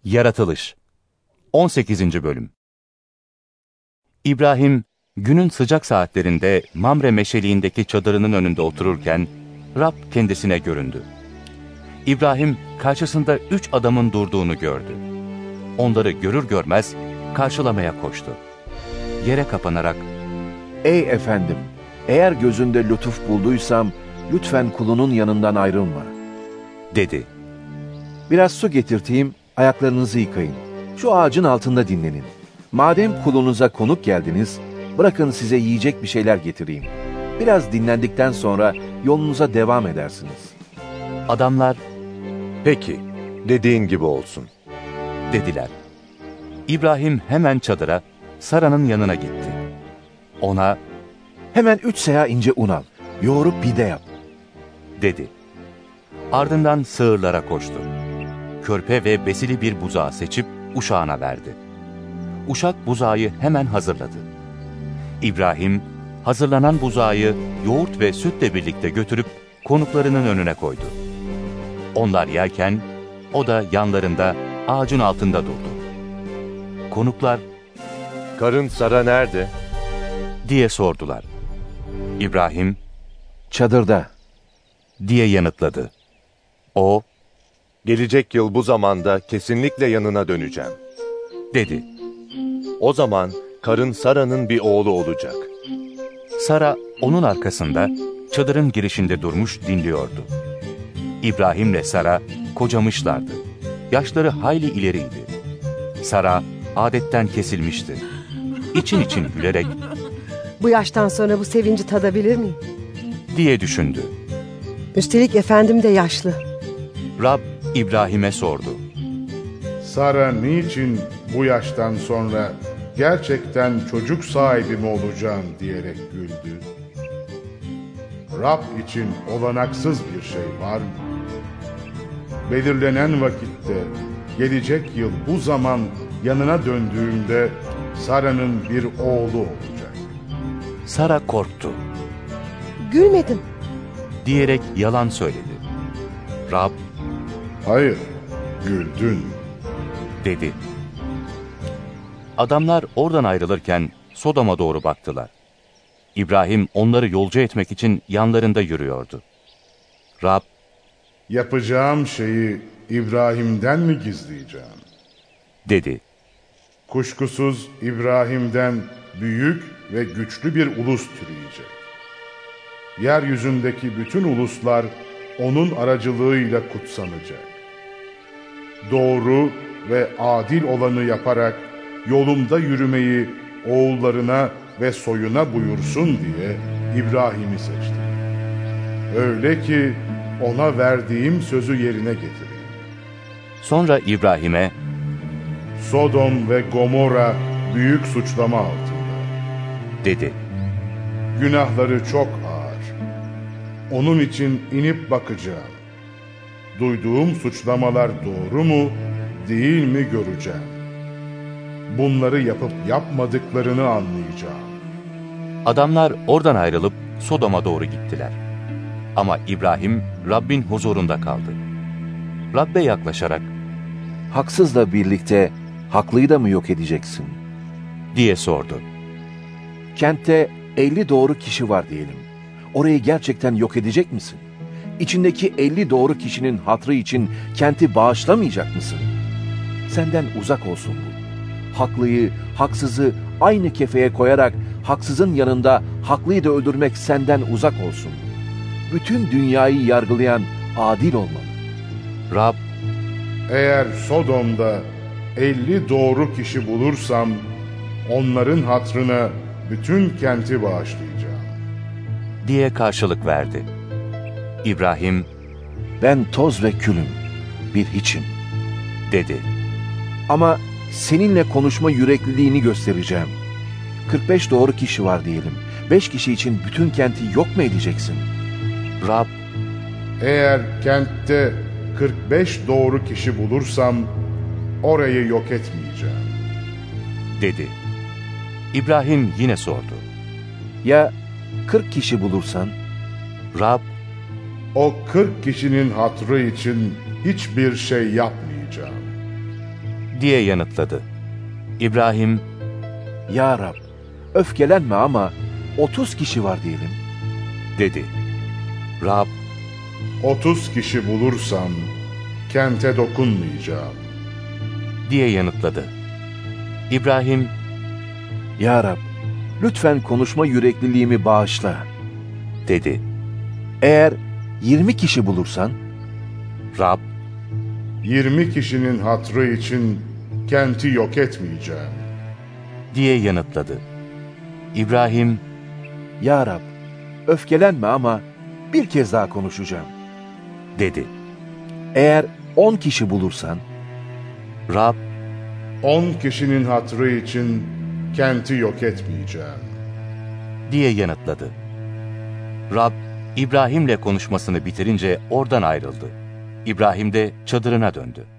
Yaratılış 18. Bölüm. İbrahim, günün sıcak saatlerinde Mamre meşeliğindeki çadırının önünde otururken, Rab kendisine göründü. İbrahim, karşısında 3 adamın durduğunu gördü. Onları görür görmez karşılamaya koştu. Yere kapanarak, "Ey efendim, eğer gözünde lütuf bulduysam, lütfen kulunun yanından ayrılma," dedi. "Biraz su getirteyim, ayaklarınızı yıkayın. Şu ağacın altında dinlenin. Madem kulunuza konuk geldiniz, bırakın size yiyecek bir şeyler getireyim. Biraz dinlendikten sonra yolunuza devam edersiniz." Adamlar, "Peki, dediğin gibi olsun," dediler. İbrahim hemen çadıra, Sara'nın yanına gitti. Ona, "Hemen 3 seah ince un al, yoğurup pide yap," dedi. Ardından sığırlara koştu. Körpe ve besili bir buzağı seçip uşağına verdi. Uşak buzağı hemen hazırladı. İbrahim, hazırlanan buzağı yoğurt ve sütle birlikte götürüp konuklarının önüne koydu. Onlar yerken, o da yanlarında ağacın altında durdu. Konuklar, "Karın Sara nerede?" diye sordular. İbrahim, "Çadırda," diye yanıtladı. O, "Gelecek yıl bu zamanda kesinlikle yanına döneceğim," dedi. "O zaman karın Sara'nın bir oğlu olacak." Sara onun arkasında çadırın girişinde durmuş dinliyordu. İbrahim'le Sara kocamışlardı. Yaşları hayli ileriydi. Sara adetten kesilmişti. İçin için gülerek, "Bu yaştan sonra bu sevinci tadabilir miyim?" diye düşündü. Üstelik efendim de yaşlı. Rab İbrahim'e sordu. "Sara niçin bu yaştan sonra gerçekten çocuk sahibi mi olacağım diyerek güldü? Rab için olanaksız bir şey var mı? Belirlenen vakitte, gelecek yıl bu zaman yanına döndüğümde Sara'nın bir oğlu olacak." Sara korktu. "Gülmedim," diyerek yalan söyledi. Rab, "Hayır, güldün." dedi. Adamlar oradan ayrılırken Sodom'a doğru baktılar. İbrahim onları yolcu etmek için yanlarında yürüyordu. Rab, "Yapacağım şeyi İbrahim'den mi gizleyeceğim? dedi. Kuşkusuz İbrahim'den büyük ve güçlü bir ulus türeyecek. Yeryüzündeki bütün uluslar onun aracılığıyla kutsanacak. Doğru ve adil olanı yaparak yolumda yürümeyi oğullarına ve soyuna buyursun diye İbrahim'i seçtim. Öyle ki ona verdiğim sözü yerine getireyim." Sonra İbrahim'e, Sodom ve Gomorra büyük suçlama altında. dedi. Günahları çok ağır. Onun için inip bakacağım. Duyduğum suçlamalar doğru mu, değil mi göreceğim. Bunları yapıp yapmadıklarını anlayacağım. Adamlar oradan ayrılıp Sodom'a doğru gittiler. Ama İbrahim Rabbin huzurunda kaldı. Rabbe yaklaşarak, "Haksızla birlikte haklıyı da mı yok edeceksin?" diye sordu. "Kentte 50 doğru kişi var diyelim. Orayı gerçekten yok edecek misin? İçindeki 50 doğru kişinin hatrı için kenti bağışlamayacak mısın? Senden uzak olsun bu. Haklıyı, haksızı aynı kefeye koyarak haksızın yanında haklıyı da öldürmek senden uzak olsun. Bütün dünyayı yargılayan adil olmalı." Rab, Eğer Sodom'da 50 doğru kişi bulursam, onların hatrına bütün kenti bağışlayacağım. diye karşılık verdi. İbrahim, "Ben toz ve külüm, bir hiçim. dedi. Ama seninle konuşma yürekliliğini göstereceğim. 45 doğru kişi var diyelim. 5 kişi için bütün kenti yok mu edeceksin?" Rab, Eğer kentte 45 doğru kişi bulursam, orayı yok etmeyeceğim. dedi. İbrahim yine sordu. "Ya 40 kişi bulursan?" Rab, O 40 kişinin hatrı için hiçbir şey yapmayacağım. diye yanıtladı. İbrahim, Ya Rab, öfkelenme ama 30 kişi var diyelim. dedi. Rab, 30 kişi bulursam kente dokunmayacağım. diye yanıtladı. İbrahim, Ya Rab, lütfen konuşma yürekliliğimi bağışla. dedi. Eğer 20 kişi bulursan, Rab, 20 kişinin hatrı için kenti yok etmeyeceğim. diye yanıtladı. İbrahim, Ya Rab, öfkelenme ama bir kez daha konuşacağım. dedi. Eğer 10 kişi bulursan, Rab, 10 kişinin hatrı için kenti yok etmeyeceğim. diye yanıtladı. Rab, İbrahim'le konuşmasını bitirince oradan ayrıldı. İbrahim de çadırına döndü.